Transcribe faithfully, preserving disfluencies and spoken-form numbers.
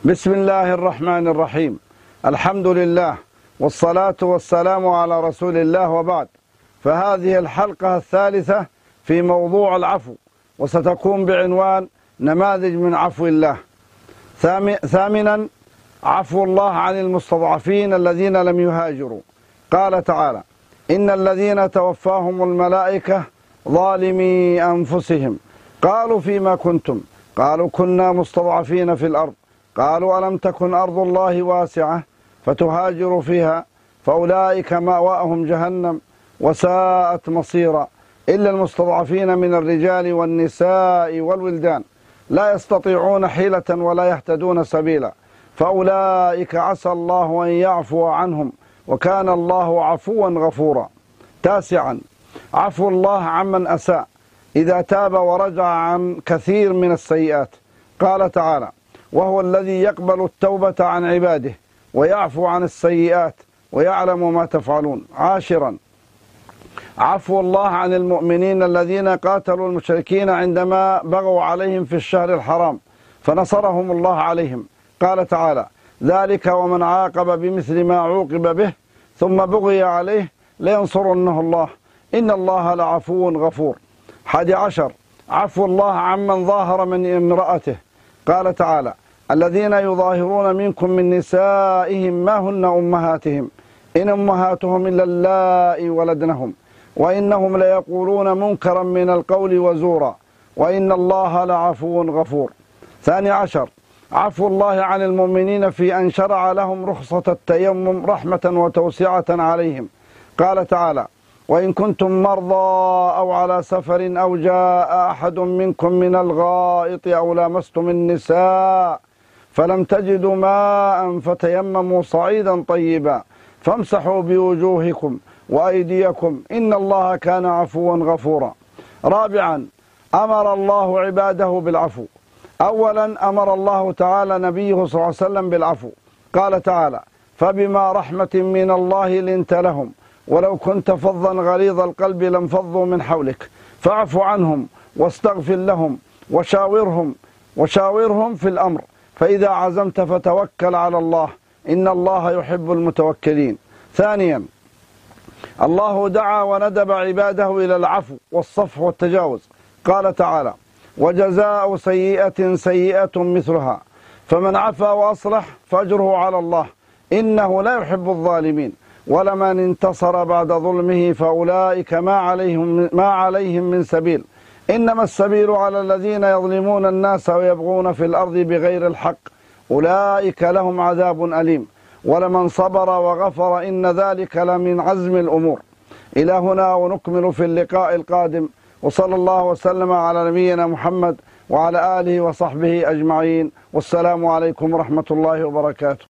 بسم الله الرحمن الرحيم. الحمد لله والصلاة والسلام على رسول الله، وبعد. فهذه الحلقة الثالثة في موضوع العفو، وستكون بعنوان نماذج من عفو الله. ثامنا، عفو الله عن المستضعفين الذين لم يهاجروا. قال تعالى: إن الذين توفاهم الملائكة ظالمي أنفسهم قالوا فيما كنتم؟ قالوا كنا مستضعفين في الأرض. قالوا ألم تكن أرض الله واسعة فتهاجروا فيها فأولئك مأواهم جهنم وساءت مصيرا إلا المستضعفين من الرجال والنساء والولدان لا يستطيعون حيلة ولا يهتدون سبيلا فأولئك عسى الله أن يعفو عنهم وكان الله عفوا غفورا. تاسعا، عفو الله عمن أساء إذا تاب ورجع عن كثير من السيئات. قال تعالى: وهو الذي يقبل التوبة عن عباده ويعفو عن السيئات ويعلم ما تفعلون. عاشرا، عفو الله عن المؤمنين الذين قاتلوا المشركين عندما بغوا عليهم في الشهر الحرام فنصرهم الله عليهم. قال تعالى: ذلك ومن عاقب بمثل ما عوقب به ثم بغي عليه لينصرنه الله إن الله لعفو غفور. حادي عشر، عفو الله عمن ظاهر من امرأته. قال تعالى: الذين يظاهرون منكم من نسائهم ما هن أمهاتهم إن أمهاتهم إلا اللائي ولدنهم وإنهم ليقولون منكرا من القول وزورا وإن الله لعفو غفور. ثاني عشر، عفو الله عن المؤمنين في أن شرع لهم رخصة التيمم رحمة وتوسعة عليهم. قال تعالى: وإن كنتم مرضى أو على سفر أو جاء أحد منكم من الغائط أو لامستم النساء فلم تجدوا ماء فتيمموا صعيدا طيبا فامسحوا بوجوهكم وأيديكم إن الله كان عفوا غفورا. رابعا، أمر الله عباده بالعفو. أولا، أمر الله تعالى نبيه صلى الله عليه وسلم بالعفو. قال تعالى: فبما رحمة من الله لنت لهم ولو كنت فظا غليظ القلب لانفضوا من حولك فاعف عنهم واستغفر لهم وشاورهم وشاورهم في الأمر فإذا عزمت فتوكل على الله إن الله يحب المتوكلين. ثانيا، الله دعا وندب عباده إلى العفو والصفح والتجاوز. قال تعالى: وجزاء سيئة سيئة مثلها فمن عفا وأصلح فأجره على الله إنه لا يحب الظالمين ولمن انتصر بعد ظلمه فأولئك ما عليهم, ما عليهم من سبيل إنما السبيل على الذين يظلمون الناس ويبغون في الأرض بغير الحق أولئك لهم عذاب أليم ولمن صبر وغفر إن ذلك لمن عزم الأمور. إلى هنا ونكمل في اللقاء القادم، وصلى الله وسلم على نبينا محمد وعلى آله وصحبه أجمعين، والسلام عليكم ورحمة الله وبركاته.